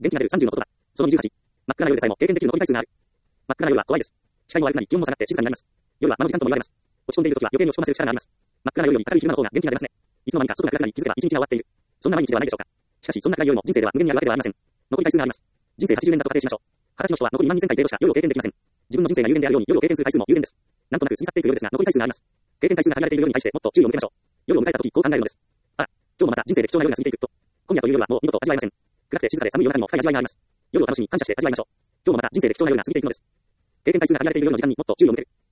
元気が出る30のことだ。その28。真っ暗な夜でさえも経験できる残り回数がある。真っ暗な夜は怖いです。視界も悪くなり、気温も下がって静かになります。夜は魔の時間とも言われます。落ち込んでいる時は余計に落ち込ませる力があります。真っ暗な夜より明るい昼間の方が元気が出ますね。いつの間にか外が暗くなり気づけば一日が終わっている。そんな毎日ではないでしょうか。しかしそんな暗い夜も人生では無限にあるわけではありません。残り回数があります。人生80年だと仮定しましょう。20歳の人は残り2万2000回程度しか夜を経験できません。自分の人生が有限であるように夜を経験する回数も有限です。なんとなく過ぎ去っていくようですが残り回数があります。経験回数が限られている夜に対してもっと注意を向けましょう。夜を迎えた時こう考えるのです。あら、今日もまた人生で貴重な夜が過ぎていくと。今夜という夜はもう二度と味わえません。暗くて静かで寒い夜中にも深い味わいがあります。夜を楽しみ感謝して味わいましょう。今日もまた人生で貴重な夜が過ぎていくのです。経験回数が限られている夜の時間にもっと注意を向ける。